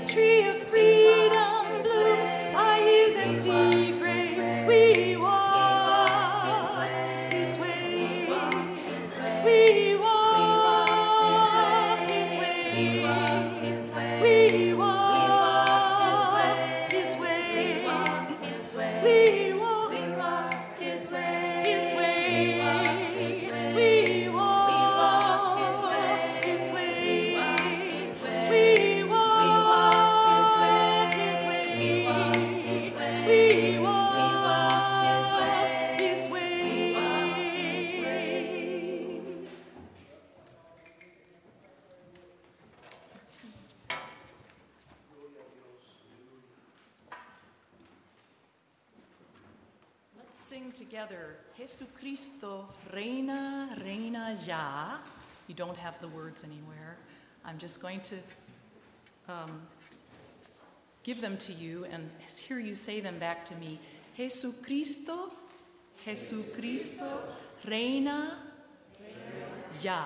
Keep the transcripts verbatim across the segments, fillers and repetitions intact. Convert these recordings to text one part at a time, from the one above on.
tree of freedom blooms by his empty grave. We walk his way. We walk his way. We walk his way. We walk his way. We walk his way. We walk his way. His way. We walk his way. His way. We walk his way. His way. We walk his way. We walk his way. His way. Let's sing together, Jesucristo reina, reina ya. You don't have the words anywhere. I'm just going to um, give them to you and hear you say them back to me. Jesucristo, Jesucristo, reina, ya.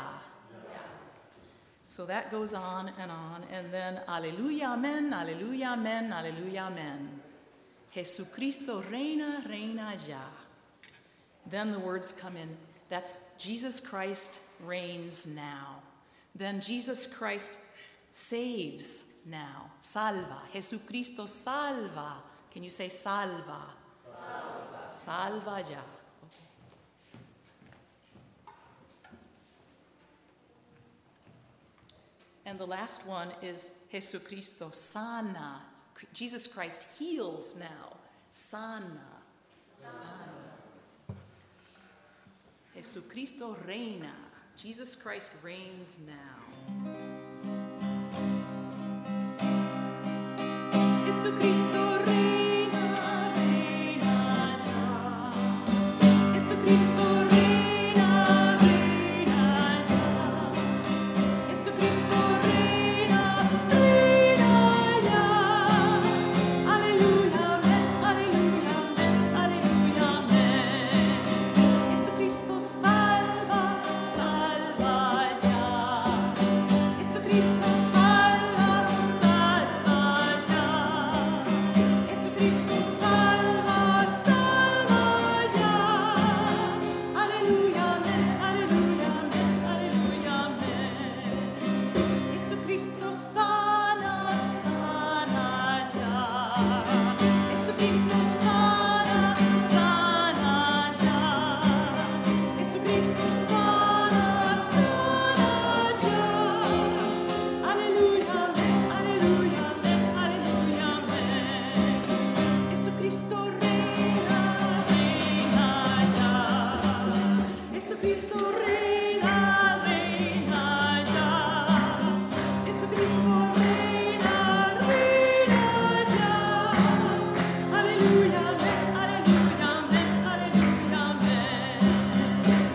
So that goes on and on, and then Alleluia, amen, Alleluia, amen, Alleluia, amen. Jesucristo reina, reina ya. Then the words come in. That's Jesus Christ reigns now. Then Jesus Christ saves now. Salva. Jesucristo salva. Can you say salva? Salva. Salva ya. And the last one is Jesucristo sana. Jesus Christ heals now. Sana. Sana. Jesucristo reina. Jesus Christ reigns now. Jesucristo reina, reina ya. Jesucristo reina, reina ya. Jesucristo reina, reina ya. Aleluya, amen, aleluya, amen, aleluya, amen. Jesucristo salva, salva ya. Jesucristo salva, salva ya. Jesucristo salva, salva ya. Aleluya, amen, aleluya, amen, aleluya, amen. Jesucristo sana, sana ya. Jesucristo sana, sana ya. Jesucristo sana, sana ya. Aleluya, amen, aleluya, amen, aleluya, amen. Jesucristo reina, reina ya. Jesucristo reina, reina ya. Jesucristo reina, reina ya. Aleluya, amen, aleluya, amen, aleluya, amen.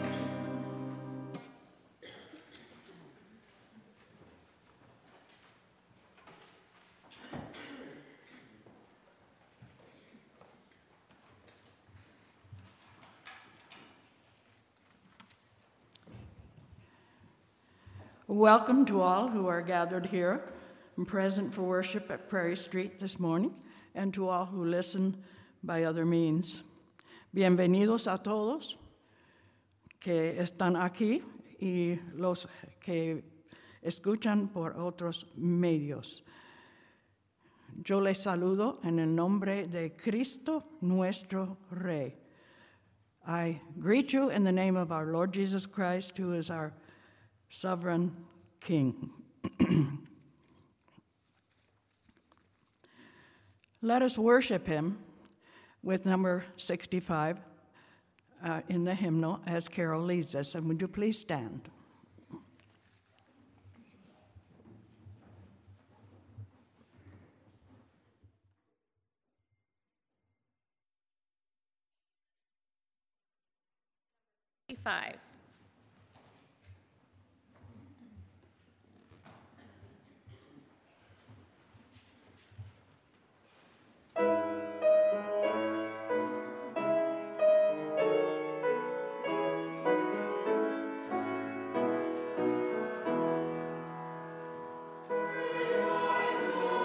Welcome to all who are gathered here and present for worship at Prairie Street this morning, and to all who listen by other means. Bienvenidos a todos que están aquí y los que escuchan por otros medios. Yo les saludo en el nombre de Cristo nuestro Rey. I greet you in the name of our Lord Jesus Christ, who is our sovereign King. Let us worship him with number sixty-five uh, in the hymnal as Carol leads us. And would you please stand? Five. Praise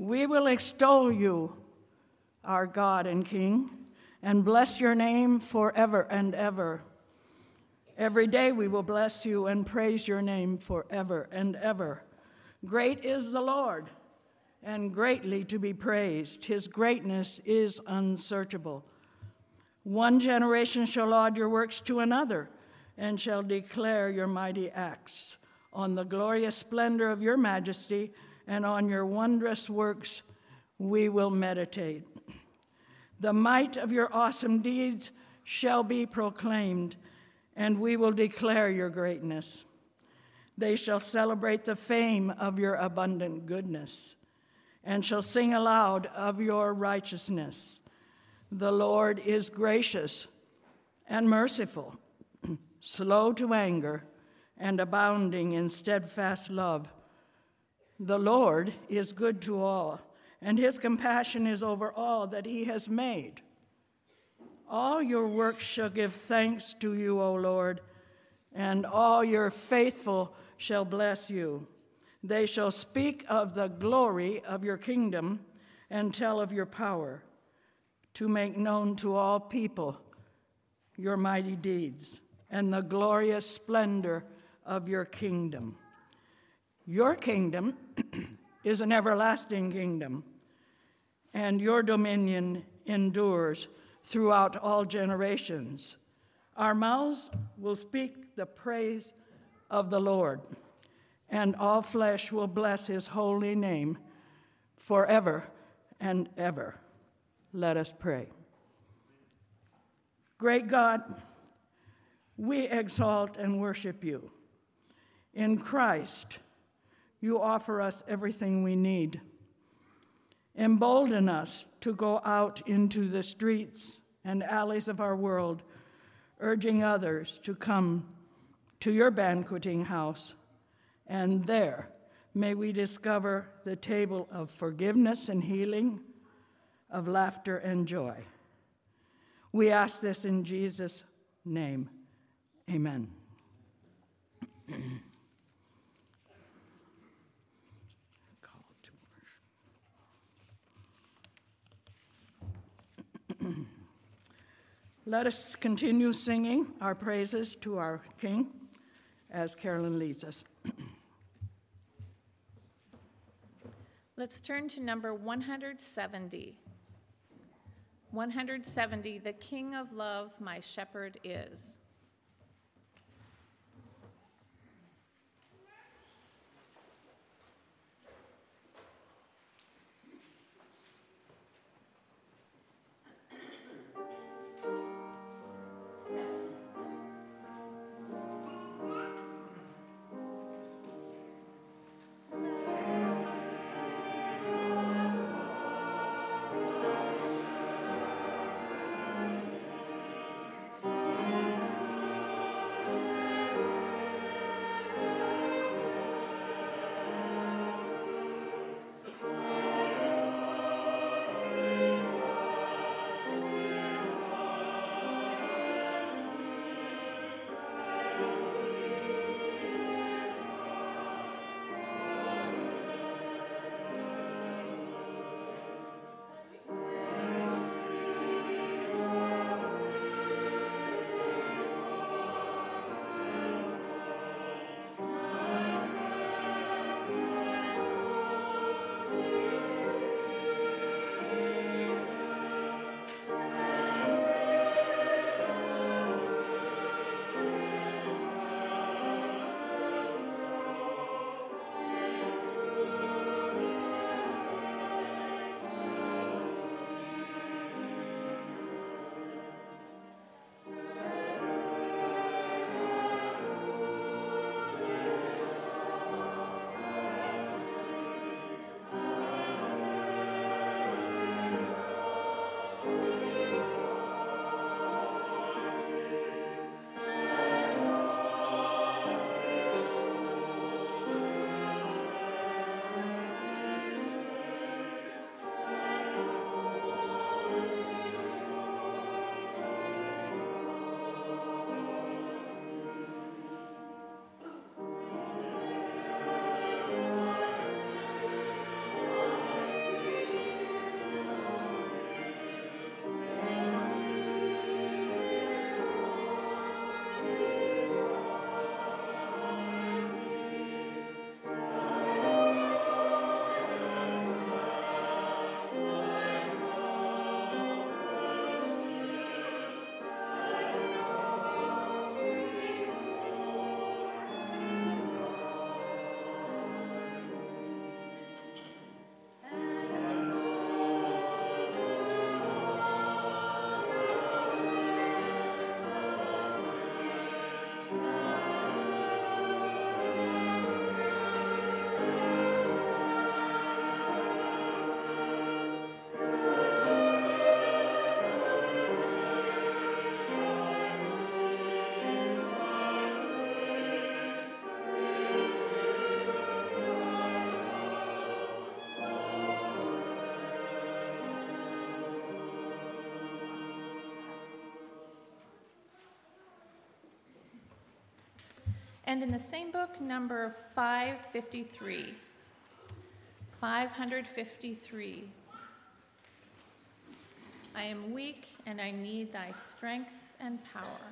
We will extol you, our God and King, and bless your name forever and ever. Every day we will bless you and praise your name forever and ever. Great is the Lord, and greatly to be praised. His greatness is unsearchable. One generation shall laud your works to another, and shall declare your mighty acts. On the glorious splendor of your majesty and on your wondrous works we will meditate. The might of your awesome deeds shall be proclaimed, and we will declare your greatness. They shall celebrate the fame of your abundant goodness, and shall sing aloud of your righteousness. The Lord is gracious and merciful, slow to anger, and abounding in steadfast love. The Lord is good to all, and his compassion is over all that he has made. All your works shall give thanks to you, O Lord, and all your faithful shall bless you. They shall speak of the glory of your kingdom and tell of your power, to make known to all people your mighty deeds and the glorious splendor of your kingdom. Your kingdom is an everlasting kingdom, and your dominion endures throughout all generations. Our mouths will speak the praise of the Lord, and all flesh will bless his holy name forever and ever. Let us pray. Great God, we exalt and worship you. In Christ, you offer us everything we need. Embolden us to go out into the streets and alleys of our world, urging others to come to your banqueting house, and there may we discover the table of forgiveness and healing, of laughter and joy. We ask this in Jesus' name. Amen. Call to worship. Let us continue singing our praises to our King as Carolyn leads us. Let's turn to number one hundred seventy. one hundred seventy, The King of Love, My Shepherd Is. Praise And in the same book, number five fifty-three. five fifty-three. I am weak and I need thy strength and power.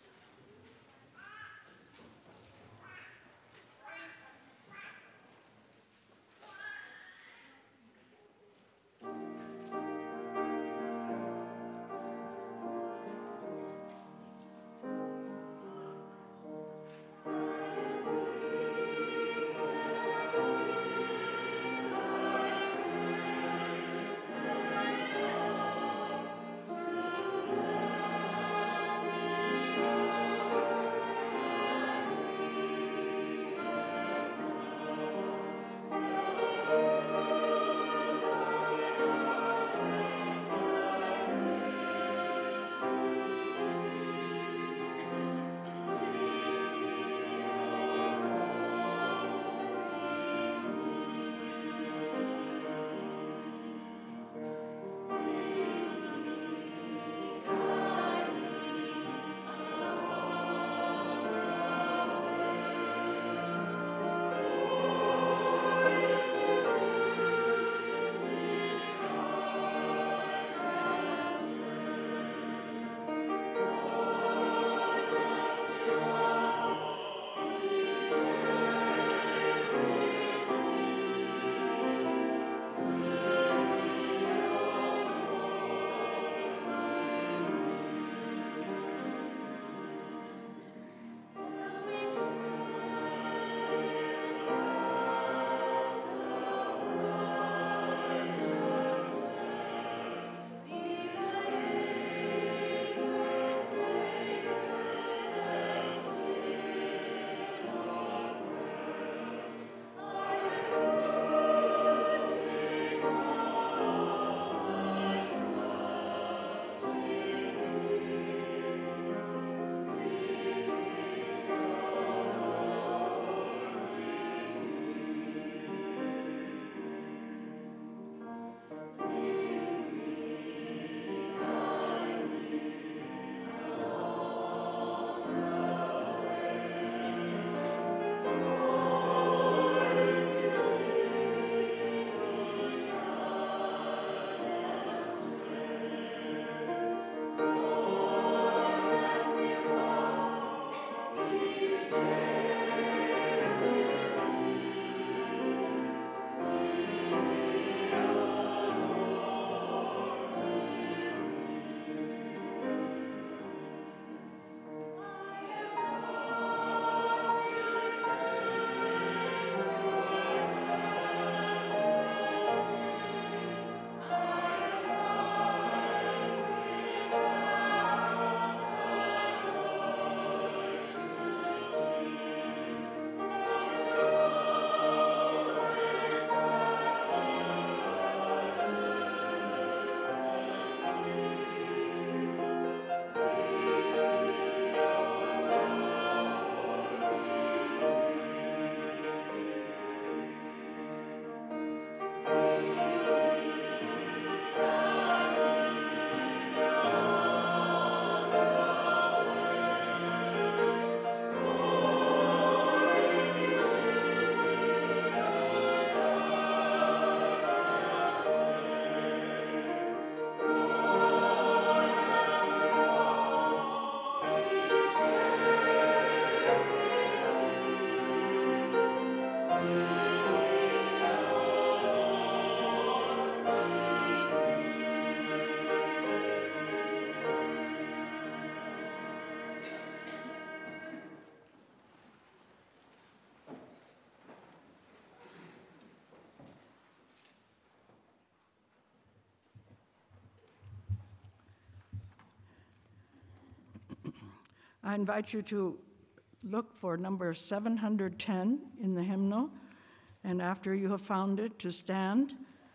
I invite you to look for number seven hundred ten in the hymnal, and after you have found it, to stand.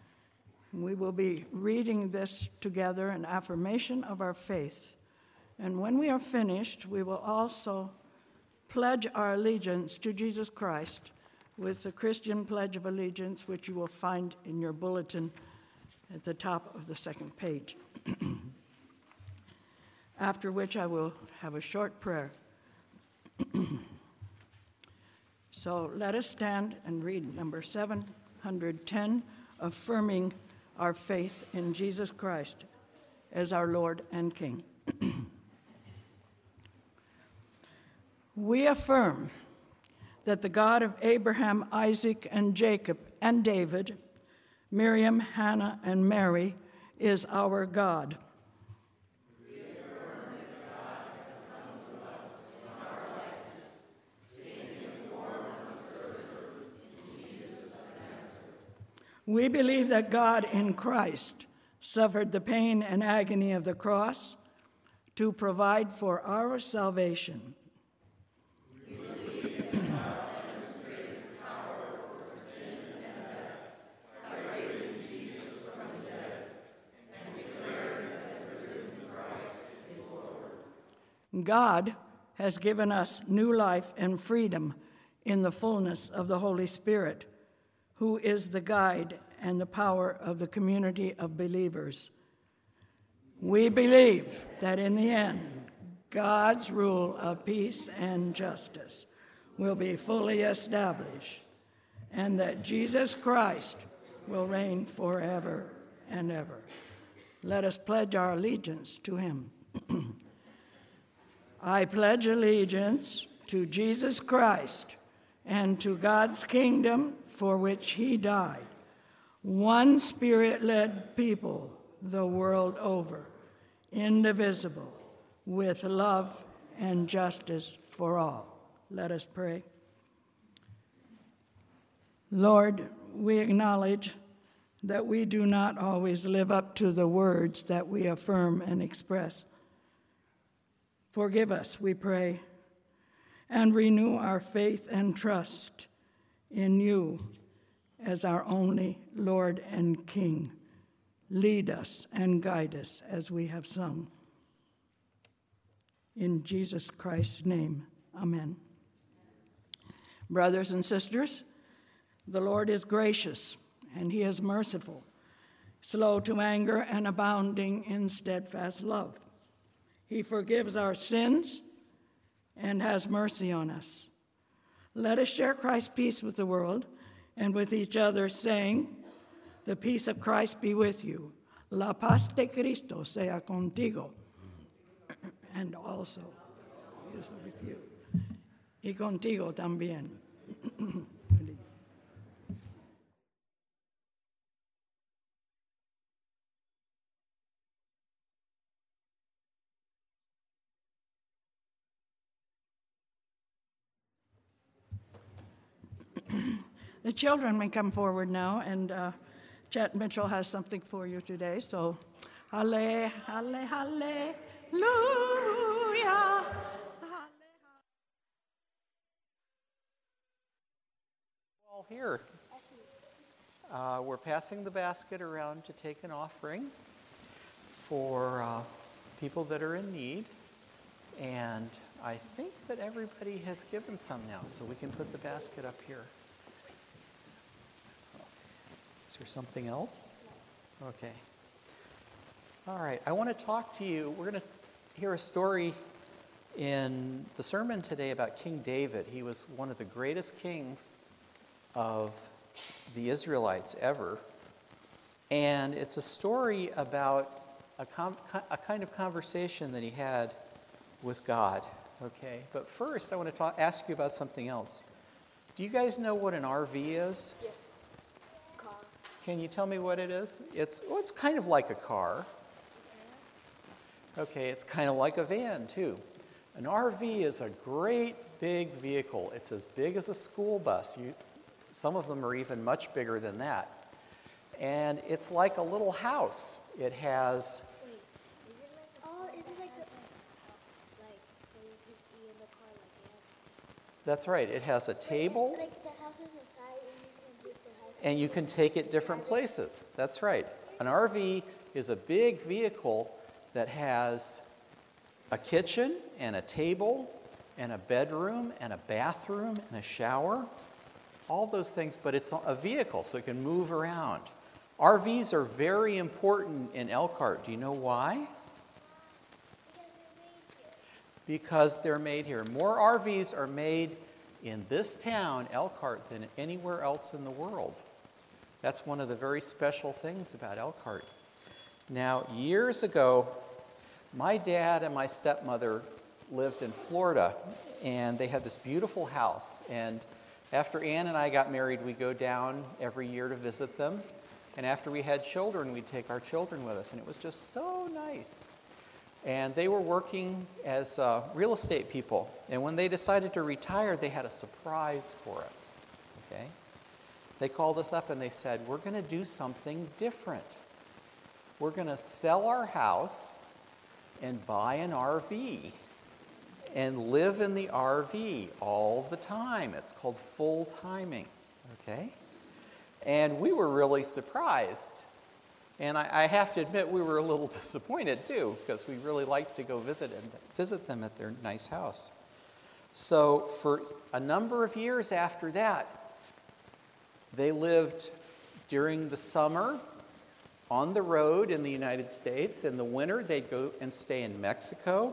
We will be reading this together, an affirmation of our faith. And when we are finished, we will also pledge our allegiance to Jesus Christ with the Christian Pledge of Allegiance, which you will find in your bulletin at the top of the second page. After which I will have a short prayer. So let us stand and read number seven hundred ten, affirming our faith in Jesus Christ as our Lord and King. We affirm that the God of Abraham, Isaac, and Jacob, and David, Miriam, Hannah, and Mary, is our God. We affirm that God has come to us in our likeness, taking the form of a servant in Jesus of Nazareth. We believe that God in Christ suffered the pain and agony of the cross to provide for our salvation. God has given us new life and freedom in the fullness of the Holy Spirit, who is the guide and the power of the community of believers. We believe that in the end, God's rule of peace and justice will be fully established, and that Jesus Christ will reign forever and ever. Let us pledge our allegiance to him. I pledge allegiance to Jesus Christ and to God's kingdom for which he died, one Spirit-led people the world over, indivisible, with love and justice for all. Let us pray. Lord, we acknowledge that we do not always live up to the words that we affirm and express. Forgive us, we pray, and renew our faith and trust in you as our only Lord and King. Lead us and guide us as we have sung. In Jesus Christ's name, amen. Brothers and sisters, the Lord is gracious and he is merciful, slow to anger and abounding in steadfast love. He forgives our sins and has mercy on us. Let us share Christ's peace with the world and with each other, saying, the peace of Christ be with you. La paz de Cristo sea contigo. And also is with you. Y contigo también. The children may come forward now, and uh, Chet Mitchell has something for you today. So, halle, halle, hallelujah. All here. Uh, we're passing the basket around to take an offering for uh, people that are in need. And I think that everybody has given some now, so we can put the basket up here. Is there something else? Okay. All right. I want to talk to you. We're going to hear a story in the sermon today about King David. He was one of the greatest kings of the Israelites ever. And it's a story about a, com- a kind of conversation that he had with God. Okay. But first, I want to talk, ask you about something else. Do you guys know what an R V is? Yes. Can you tell me what it is? It's well, it's kind of like a car. Okay, it's kind of like a van, too. An R V is a great big vehicle. It's as big as a school bus. You, some of them are even much bigger than that. And it's like a little house. It has... Wait, is it like a, oh, is it like the, like, so you could be in the car like that? That's right. It has a table. Like the house is inside and you can take the house. And you can take it different places. That's right. An R V is a big vehicle that has a kitchen and a table and a bedroom and a bathroom and a shower. All those things, but it's a vehicle, so it can move around. R Vs are very important in Elkhart. Do you know why? Because they're made here. More R Vs are made in this town, Elkhart, than anywhere else in the world. That's one of the very special things about Elkhart. Now, years ago, my dad and my stepmother lived in Florida, and they had this beautiful house. And after Ann and I got married, we'd go down every year to visit them. And after we had children, we'd take our children with us, and it was just so nice. And they were working as uh, real estate people. And when they decided to retire, they had a surprise for us. Okay? They called us up and they said, we're going to do something different. We're going to sell our house and buy an R V and live in the R V all the time. It's called full timing. Okay? And we were really surprised. And I, I have to admit, we were a little disappointed too, because we really liked to go visit and visit them at their nice house. So for a number of years after that, they lived during the summer on the road in the United States. In the winter, they'd go and stay in Mexico,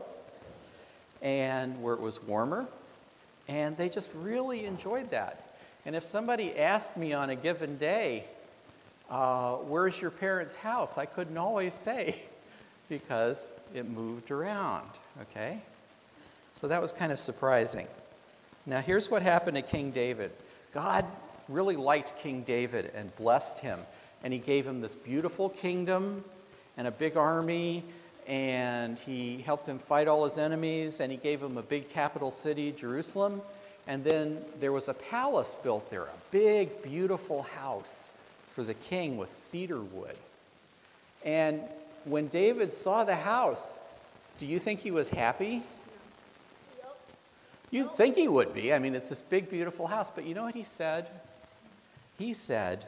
and where it was warmer. And they just really enjoyed that. And if somebody asked me on a given day, Uh, where's your parents' house? I couldn't always say because it moved around, okay? So that was kind of surprising. Now here's what happened to King David. God really liked King David and blessed him, and he gave him this beautiful kingdom and a big army, and he helped him fight all his enemies, and he gave him a big capital city, Jerusalem, and then there was a palace built there, a big, beautiful house for the king with cedar wood. And when David saw the house, do you think he was happy? Yep. You'd think he would be. I mean, it's this big, beautiful house. But you know what he said? He said,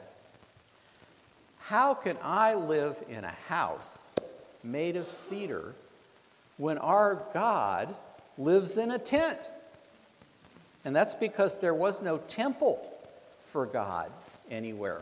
how can I live in a house made of cedar when our God lives in a tent? And that's because there was no temple for God anywhere.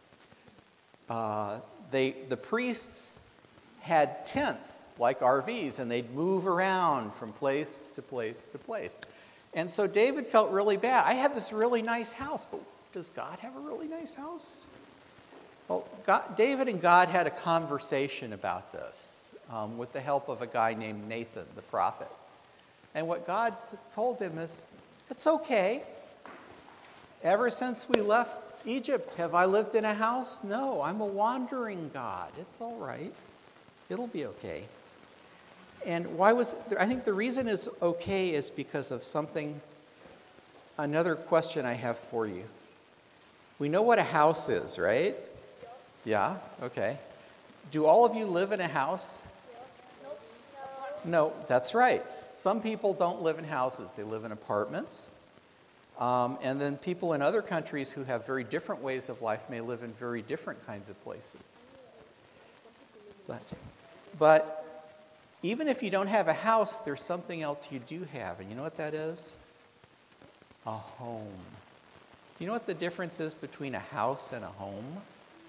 Uh, they, the priests had tents like R Vs, and they'd move around from place to place to place. And so David felt really bad. I have this really nice house, but does God have a really nice house? Well, God, David and God had a conversation about this um, with the help of a guy named Nathan, the prophet. And what God told him is, it's okay. Ever since we left Egypt, have I lived in a house? No, I'm a wandering God. It's all right. It'll be okay. And why was, I think the reason is okay is because of something, another question I have for you. We know what a house is, right? Yeah, okay. Do all of you live in a house? Nope. No, that's right. Some people don't live in houses. They live in apartments. Um, and then people in other countries who have very different ways of life may live in very different kinds of places. But, but even if you don't have a house, there's something else you do have. And you know what that is? A home. Do you know what the difference is between a house and a home?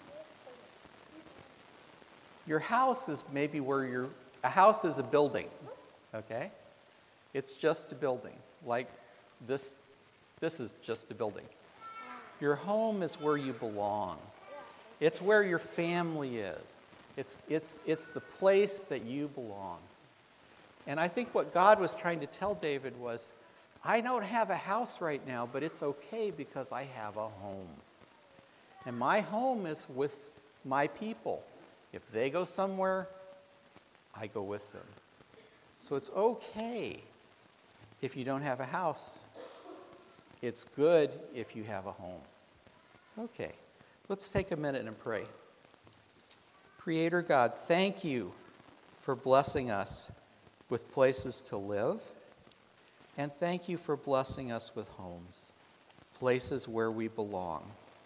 Your house is maybe where you're, a house is a building, okay? It's just a building, like this. This is just a building. Your home is where you belong. It's where your family is. It's, it's, it's the place that you belong. And I think what God was trying to tell David was, I don't have a house right now, but it's okay because I have a home. And my home is with my people. If they go somewhere, I go with them. So it's okay if you don't have a house. It's good if you have a home. Okay, let's take a minute and pray. Creator God, thank you for blessing us with places to live, and thank you for blessing us with homes, places where we belong.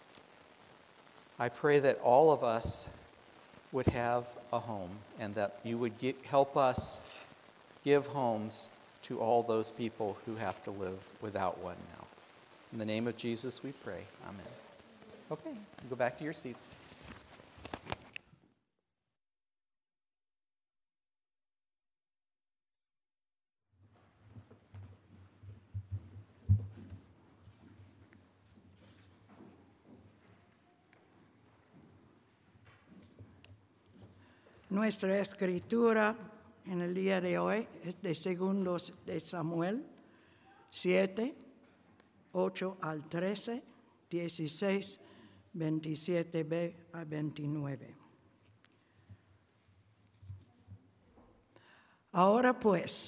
I pray that all of us would have a home, and that you would get, help us give homes to all those people who have to live without one now. In the name of Jesus we pray. Amen. Okay, go back to your seats. Nuestra escritura en el día de hoy es de Segundos de Samuel siete, ocho al trece, dieciséis, veintisiete b a veintinueve. Ahora pues,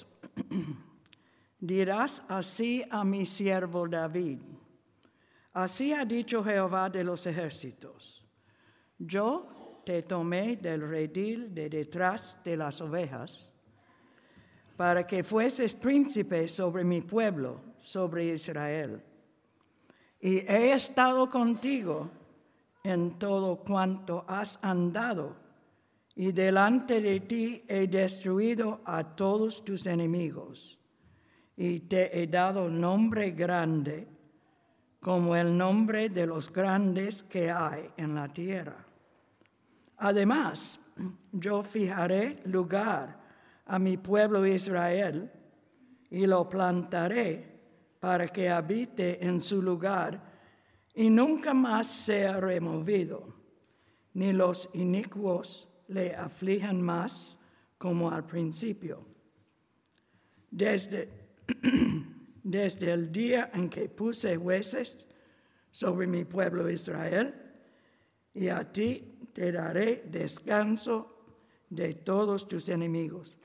dirás así a mi siervo David: así ha dicho Jehová de los ejércitos: yo te tomé del redil de detrás de las ovejas, para que fueses príncipe sobre mi pueblo, sobre Israel. Y he estado contigo en todo cuanto has andado, y delante de ti he destruido a todos tus enemigos, y te he dado nombre grande, como el nombre de los grandes que hay en la tierra. Además, yo fijaré lugar a mi pueblo Israel y lo plantaré para que habite en su lugar y nunca más sea removido, ni los inicuos le aflijan más como al principio. Desde, desde el día en que puse jueces sobre mi pueblo Israel, y a ti te daré descanso de todos tus enemigos.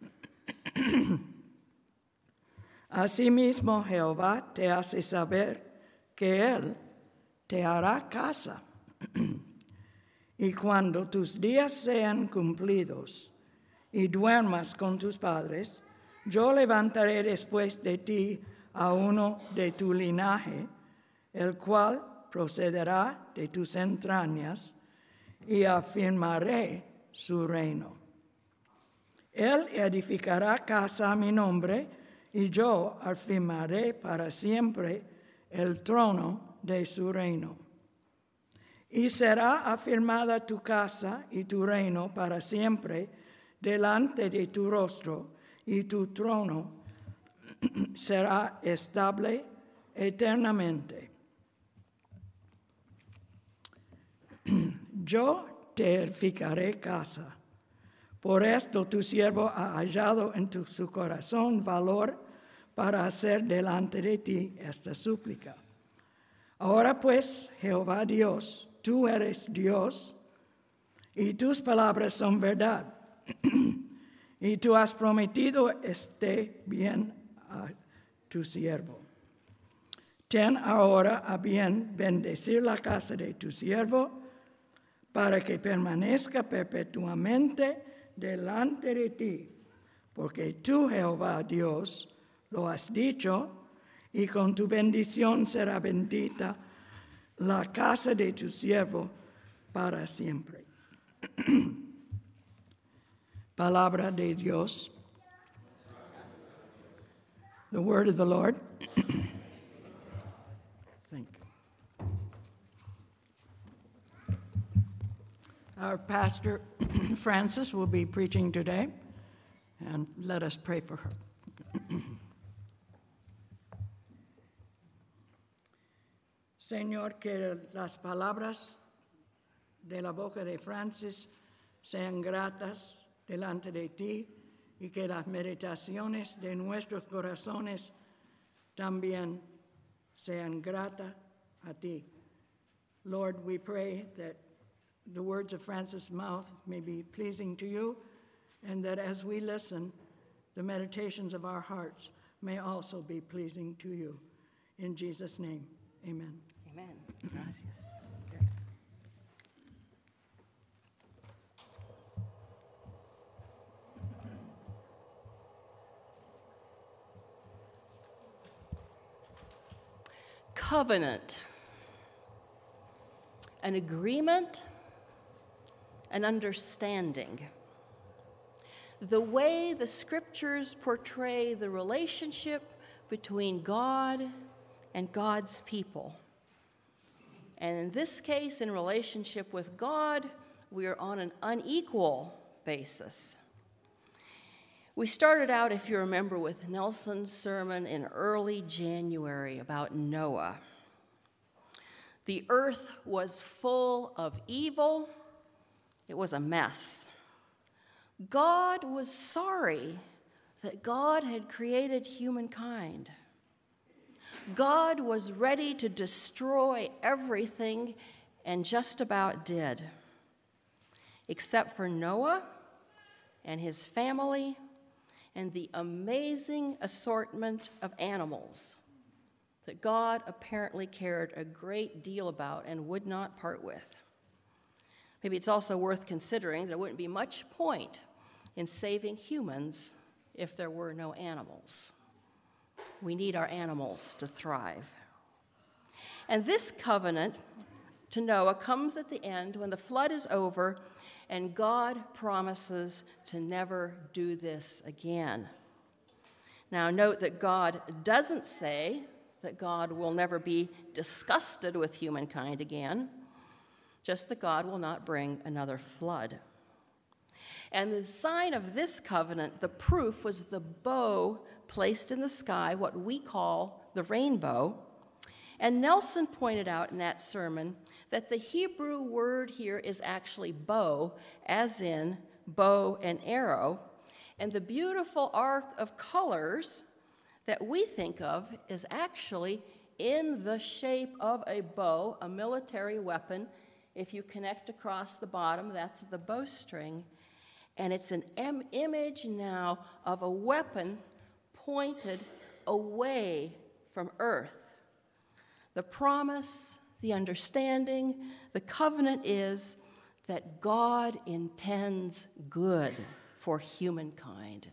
Asimismo, Jehová te hace saber que Él te hará casa. Y cuando tus días sean cumplidos y duermas con tus padres, yo levantaré después de ti a uno de tu linaje, el cual procederá de tus entrañas, y afirmaré su reino. Él edificará casa a mi nombre, y yo afirmaré para siempre el trono de su reino. Y será afirmada tu casa y tu reino para siempre delante de tu rostro, y tu trono será estable eternamente. Yo te edificaré casa. Por esto tu siervo ha hallado en tu, su corazón valor para hacer delante de ti esta súplica. Ahora pues, Jehová Dios, tú eres Dios, y tus palabras son verdad, y tú has prometido esté bien a tu siervo. Ten ahora a bien bendecir la casa de tu siervo, para que permanezca perpetuamente delante de ti, porque tú, Jehová Dios, lo has dicho, y con tu bendición será bendita la casa de tu siervo para siempre. Palabra de Dios. The word of the Lord. Thank you. Our pastor, Frances, will be preaching today, and let us pray for her. Señor, que las palabras de la boca de Francis sean gratas delante de ti, y que las meditaciones de nuestros corazones también sean gratas a ti. Lord, we pray that the words of Francis' mouth may be pleasing to you, and that as we listen, the meditations of our hearts may also be pleasing to you. In Jesus' name, amen. Amen. Gracias. Covenant, an agreement, an understanding. The way the scriptures portray the relationship between God and God's people. And in this case, in relationship with God, we are on an unequal basis. We started out, if you remember, with Nelson's sermon in early January about Noah. The earth was full of evil. It was a mess. God was sorry that God had created humankind. God was ready to destroy everything, and just about did, except for Noah and his family and the amazing assortment of animals that God apparently cared a great deal about and would not part with. Maybe it's also worth considering there wouldn't be much point in saving humans if there were no animals. We need our animals to thrive. And this covenant to Noah comes at the end when the flood is over and God promises to never do this again. Now, note that God doesn't say that God will never be disgusted with humankind again, just that God will not bring another flood. And the sign of this covenant, the proof, was the bow placed in the sky, what we call the rainbow. And Nelson pointed out in that sermon that the Hebrew word here is actually bow, as in bow and arrow. And the beautiful arc of colors that we think of is actually in the shape of a bow, a military weapon. If you connect across the bottom, that's the bowstring. And it's an im- image now of a weapon pointed away from earth. The promise, the understanding, the covenant is that God intends good for humankind.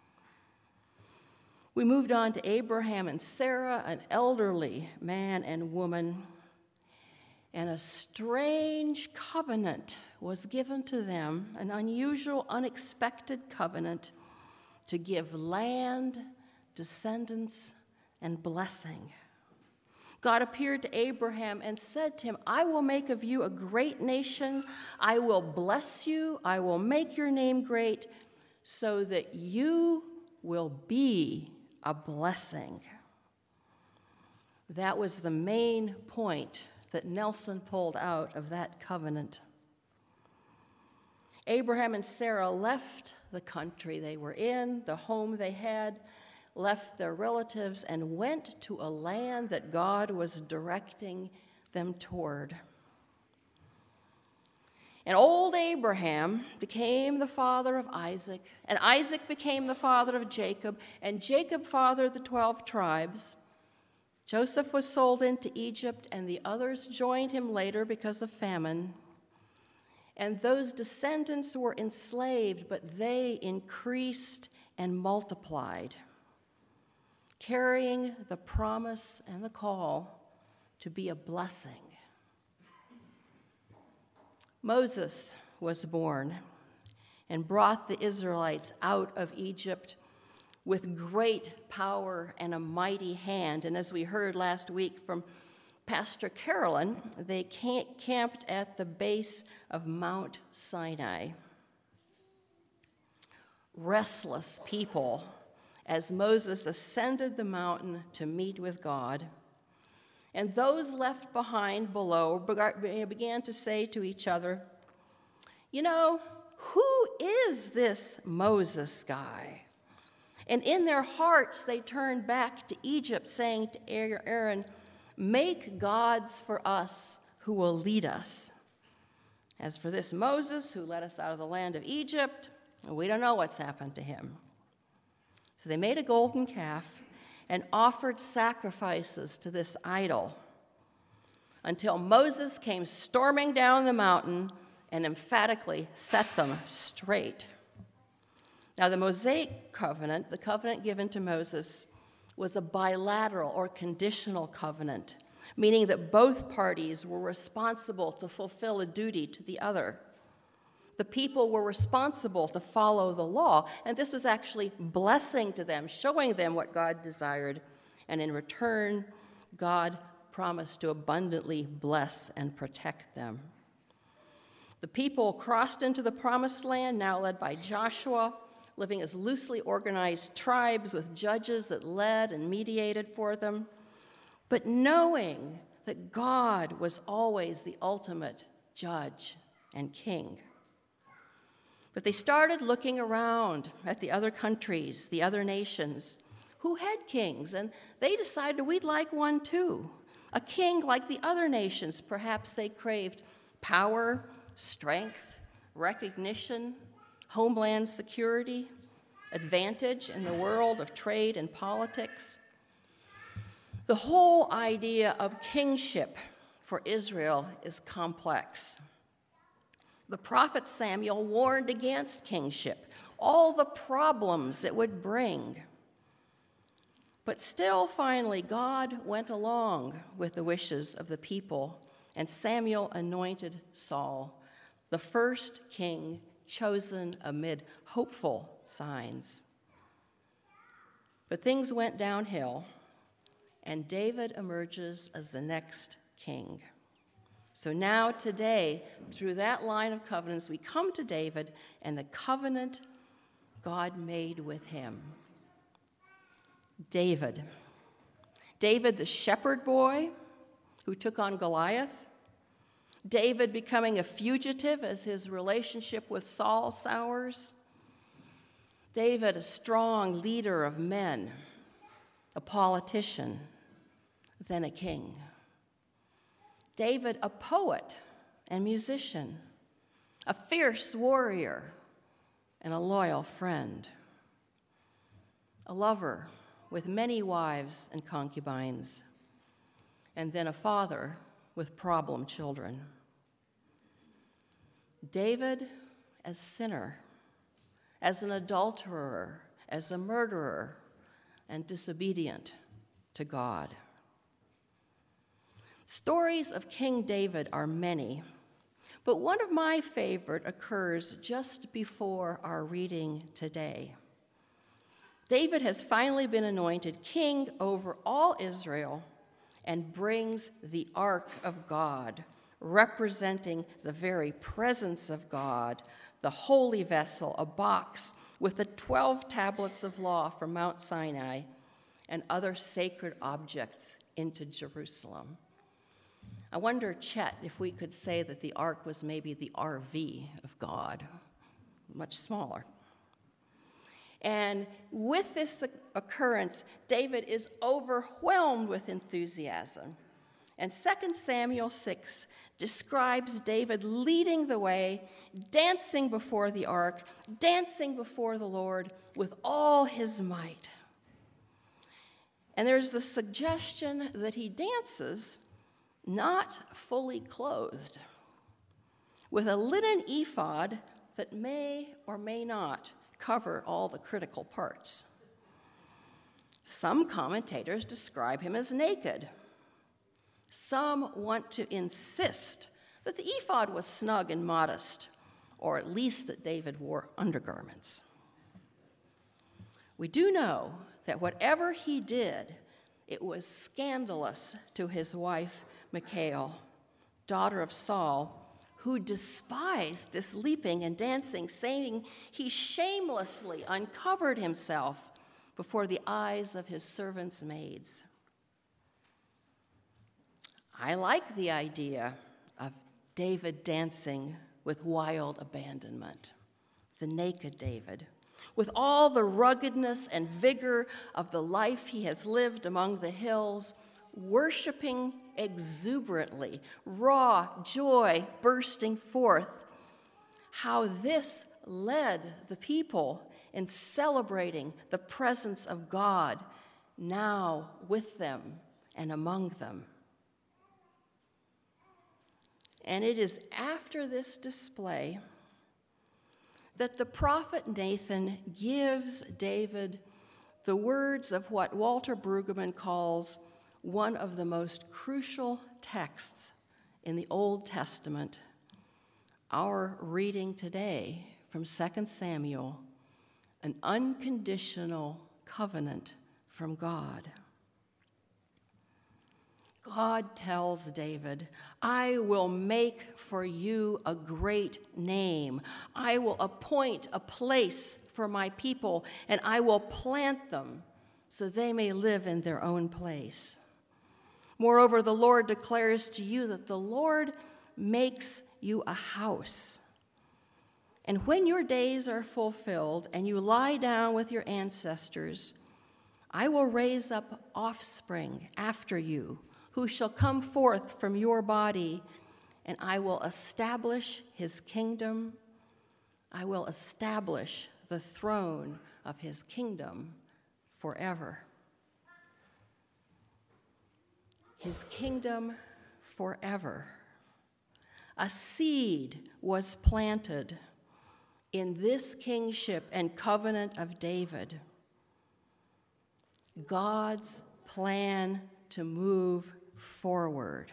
We moved on to Abraham and Sarah, an elderly man and woman, and a strange covenant was given to them, an unusual, unexpected covenant to give land, descendants, and blessing. God appeared to Abraham and said to him, I will make of you a great nation. I will bless you. I will make your name great so that you will be a blessing. That was the main point that Nelson pulled out of that covenant. Abraham and Sarah left the country they were in, the home they had, left their relatives, and went to a land that God was directing them toward. And old Abraham became the father of Isaac, and Isaac became the father of Jacob, and Jacob fathered the twelve tribes. Joseph was sold into Egypt, and the others joined him later because of famine. And those descendants were enslaved, but they increased and multiplied, carrying the promise and the call to be a blessing. Moses was born and brought the Israelites out of Egypt with great power and a mighty hand. And as we heard last week from Pastor Carolyn, they camped at the base of Mount Sinai. Restless people as Moses ascended the mountain to meet with God. And those left behind below began to say to each other, you know, who is this Moses guy? And in their hearts, they turned back to Egypt, saying to Aaron, make gods for us who will lead us. As for this Moses who led us out of the land of Egypt, we don't know what's happened to him. So they made a golden calf and offered sacrifices to this idol until Moses came storming down the mountain and emphatically set them straight. Now, the Mosaic covenant, the covenant given to Moses, was a bilateral or conditional covenant, meaning that both parties were responsible to fulfill a duty to the other. The people were responsible to follow the law, and this was actually blessing to them, showing them what God desired, and in return, God promised to abundantly bless and protect them. The people crossed into the promised land, now led by Joshua, living as loosely organized tribes with judges that led and mediated for them, but knowing that God was always the ultimate judge and king. But they started looking around at the other countries, the other nations, who had kings, and they decided we'd like one too. A king like the other nations. Perhaps they craved power, strength, recognition, homeland security, advantage in the world of trade and politics. The whole idea of kingship for Israel is complex. The prophet Samuel warned against kingship, all the problems it would bring. But still, finally, God went along with the wishes of the people, and Samuel anointed Saul, the first king chosen amid hopeful signs. But things went downhill, and David emerges as the next king. So now, today, through that line of covenants, we come to David and the covenant God made with him. David. David, the shepherd boy who took on Goliath. David becoming a fugitive as his relationship with Saul sours. David, a strong leader of men, a politician, then a king. David, a poet and musician, a fierce warrior and a loyal friend, a lover with many wives and concubines, and then a father with problem children. David as sinner, as an adulterer, as a murderer, and disobedient to God. Stories of King David are many, but one of my favorite occurs just before our reading today. David has finally been anointed king over all Israel and brings the ark of God, representing the very presence of God, the holy vessel, a box with the twelve tablets of law from Mount Sinai and other sacred objects into Jerusalem. I wonder, Chet, if we could say that the ark was maybe the R V of God, much smaller. And with this occurrence, David is overwhelmed with enthusiasm. And Second Samuel six describes David leading the way, dancing before the ark, dancing before the Lord with all his might. And there's the suggestion that he dances not fully clothed, with a linen ephod that may or may not cover all the critical parts. Some commentators describe him as naked. Some want to insist that the ephod was snug and modest, or at least that David wore undergarments. We do know that whatever he did, it was scandalous to his wife, Michal, daughter of Saul, who despised this leaping and dancing, saying he shamelessly uncovered himself before the eyes of his servants' maids. I like the idea of David dancing with wild abandonment, the naked David, with all the ruggedness and vigor of the life he has lived among the hills, worshiping exuberantly, raw joy bursting forth. How this led the people in celebrating the presence of God now with them and among them. And it is after this display that the prophet Nathan gives David the words of what Walter Brueggemann calls one of the most crucial texts in the Old Testament, our reading today from Second Samuel, an unconditional covenant from God. God tells David, I will make for you a great name. I will appoint a place for my people, and I will plant them so they may live in their own place. Moreover, the Lord declares to you that the Lord makes you a house, And when your days are fulfilled and you lie down with your ancestors, I will raise up offspring after you, who shall come forth from your body, and I will establish his kingdom. I will establish the throne of his kingdom forever. His kingdom forever. A seed was planted in this kingship and covenant of David. God's plan to move forward.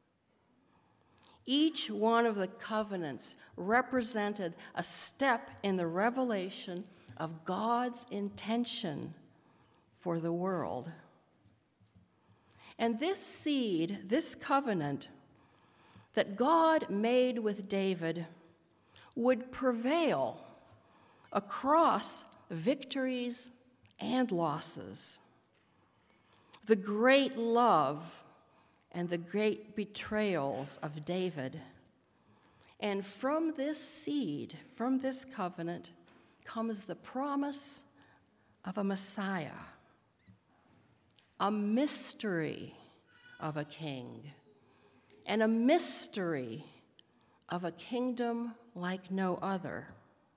Each one of the covenants represented a step in the revelation of God's intention for the world. And this seed, this covenant that God made with David, would prevail across victories and losses. The great love and the great betrayals of David. And from this seed, from this covenant, comes the promise of a Messiah, a mystery of a king, and a mystery of a kingdom like no other.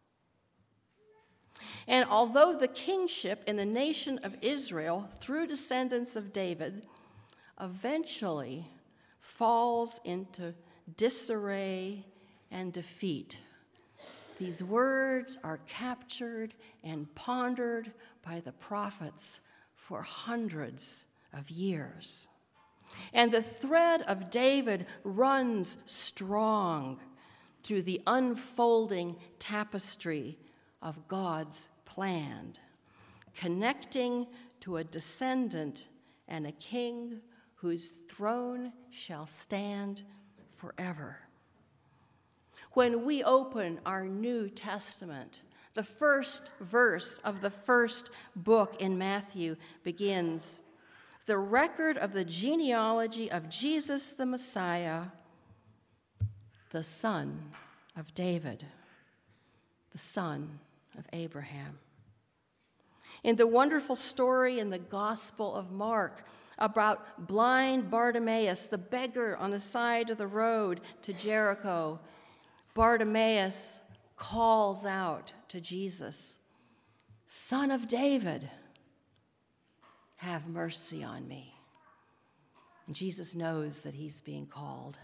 And although the kingship in the nation of Israel, through descendants of David, eventually falls into disarray and defeat, these words are captured and pondered by the prophets for hundreds of years. And the thread of David runs strong through the unfolding tapestry of God's plan, connecting to a descendant and a king whose throne shall stand forever. When we open our New Testament, the first verse of the first book in Matthew begins, "The record of the genealogy of Jesus the Messiah, the son of David, the son of Abraham." In the wonderful story in the Gospel of Mark about blind Bartimaeus, the beggar on the side of the road to Jericho, Bartimaeus calls out to Jesus, "Son of David, have mercy on me." And Jesus knows that he's being called.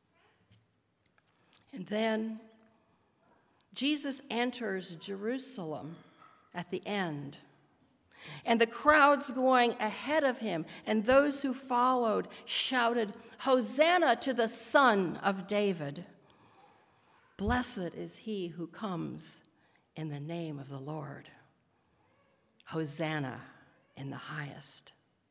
And then Jesus enters Jerusalem at the end, and the crowds going ahead of him and those who followed shouted, "Hosanna to the Son of David. Blessed is he who comes in the name of the Lord. Hosanna in the highest."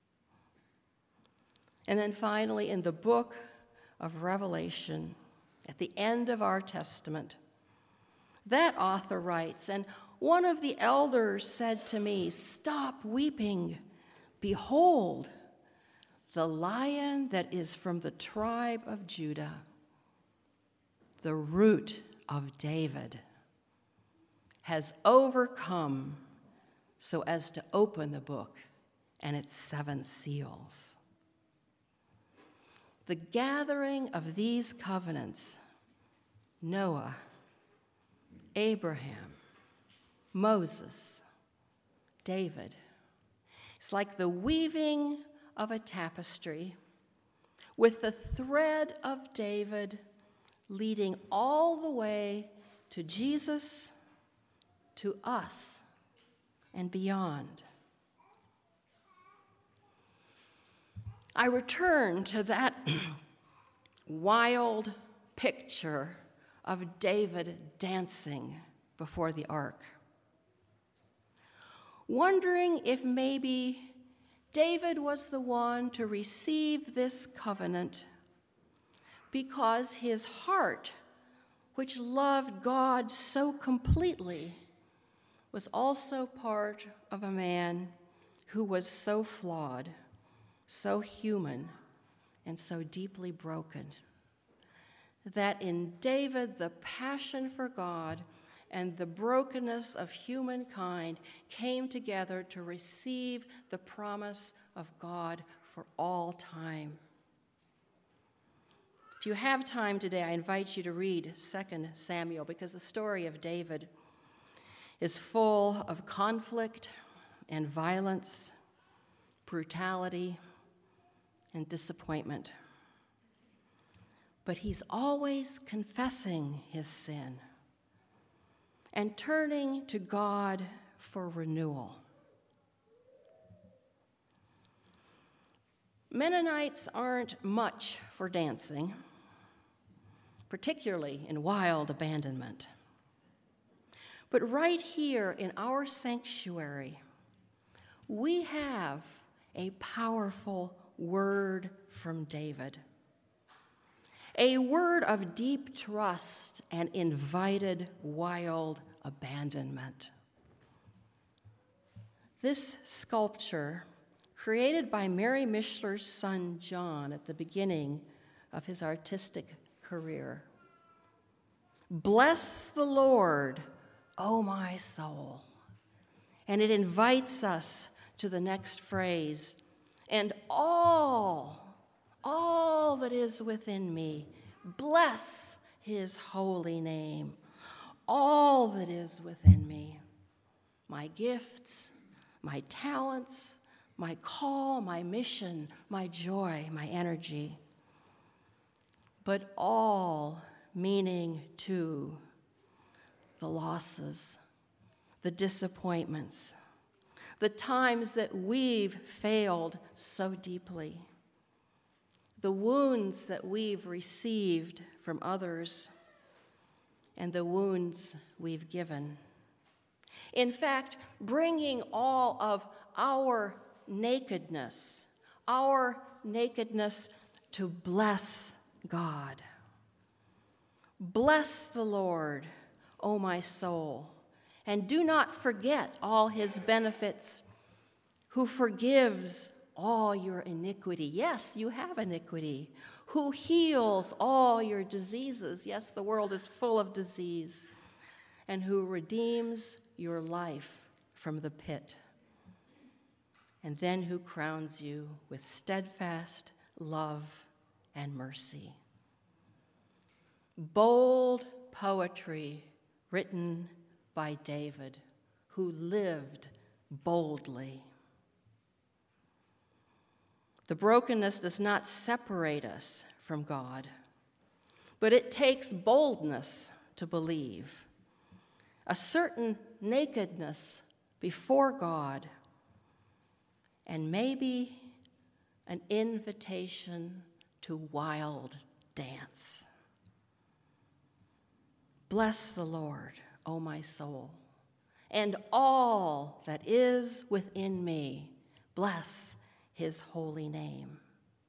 And then finally, in the book of Revelation, at the end of our Testament, that author writes, "And one of the elders said to me, 'Stop weeping. Behold, the Lion that is from the tribe of Judah, the root of David, has overcome so as to open the book and its seven seals.'" The gathering of these covenants, Noah, Abraham, Moses, David, it's like the weaving of a tapestry with the thread of David leading all the way to Jesus, to us, and beyond. I return to that wild picture of David dancing before the ark, wondering if maybe David was the one to receive this covenant because his heart, which loved God so completely, was also part of a man who was so flawed, so human, and so deeply broken, that in David the passion for God and the brokenness of humankind came together to receive the promise of God for all time. If you have time today, I invite you to read Second Samuel, because the story of David is full of conflict and violence, brutality, and disappointment. But he's always confessing his sin and turning to God for renewal. Mennonites aren't much for dancing, particularly in wild abandonment. But right here in our sanctuary, we have a powerful word from David, a word of deep trust and invited wild abandonment. This sculpture, created by Mary Mishler's son John at the beginning of his artistic career. Bless the Lord, O my soul. And it invites us to the next phrase, and all, all that is within me, bless his holy name. All that is within me, my gifts, my talents, my call, my mission, my joy, my energy. But all meaning too the losses, the disappointments, the times that we've failed so deeply, the wounds that we've received from others, and the wounds we've given. In fact, bringing all of our nakedness, our nakedness to bless God. Bless the Lord, O my soul, and do not forget all his benefits, who forgives all your iniquity. Yes, you have iniquity. Who heals all your diseases. Yes, the world is full of disease. And who redeems your life from the pit. And then who crowns you with steadfast love and mercy. Bold poetry written by David, who lived boldly. The brokenness does not separate us from God, but it takes boldness to believe, a certain nakedness before God, and maybe an invitation to wild dance. Bless the Lord, O my soul, and all that is within me, bless his holy name.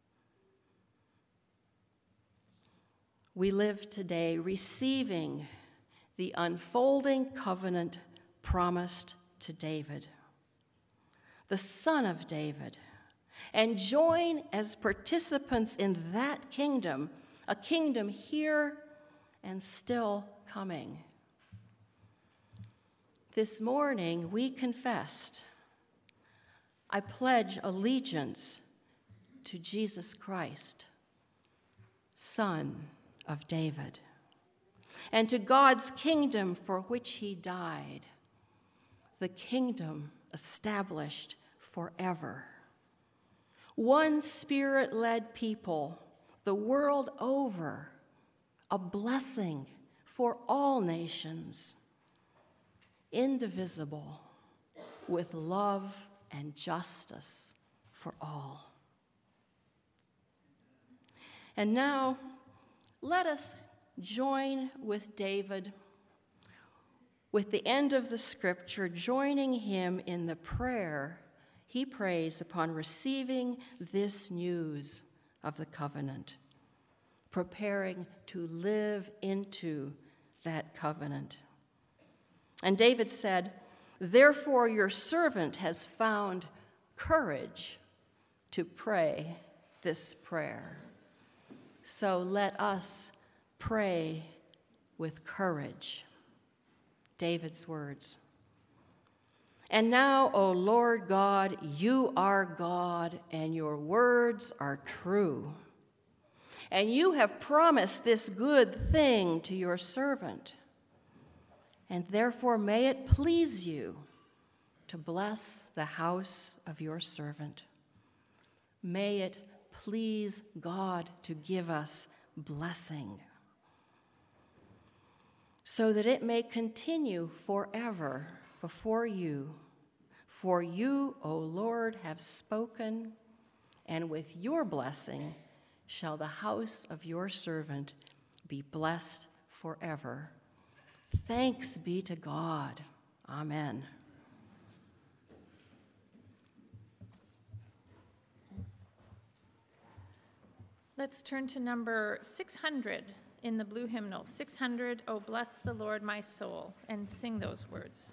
We live today receiving the unfolding covenant promised to David, the son of David, and join as participants in that kingdom, a kingdom here and still coming. This morning we confessed, I pledge allegiance to Jesus Christ, Son of David, and to God's kingdom for which he died, the kingdom established forever. One Spirit-led people, the world over, a blessing for all nations, indivisible, with love and justice for all. And now, let us join with David, with the end of the scripture, joining him in the prayer he prays upon receiving this news of the covenant, preparing to live into that covenant. And David said, "Therefore your servant has found courage to pray this prayer. So let us pray with courage. David's words. And now, O Lord God, you are God, and your words are true. And you have promised this good thing to your servant. And therefore may it please you to bless the house of your servant. May it please God to give us blessing, so that it may continue forever before you. For you, O Lord, have spoken, and with your blessing shall the house of your servant be blessed forever. Thanks be to God. Amen. Let's turn to number six hundred in the blue hymnal. six hundred, Oh, bless the Lord, my soul, and sing those words.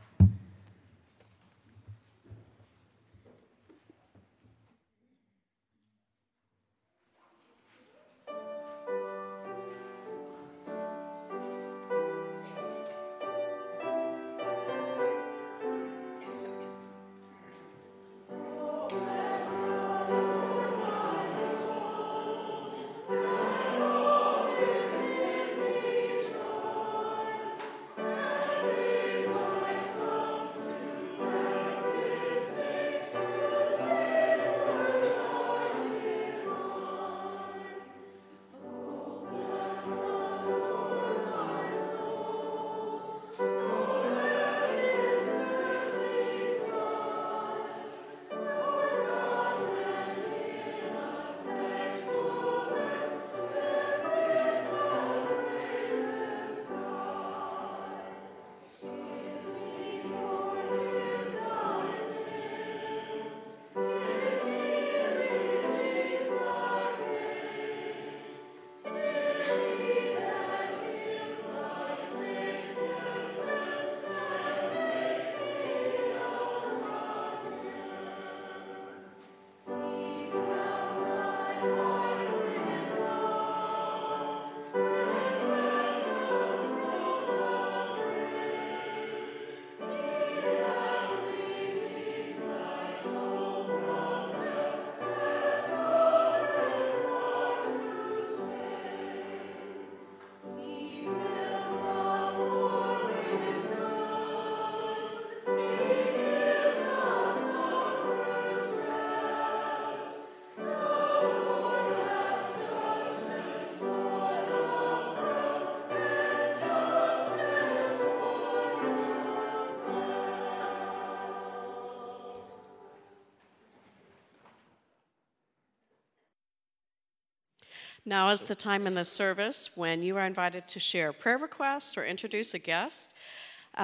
Now is the time in the service when you are invited to share prayer requests or introduce a guest.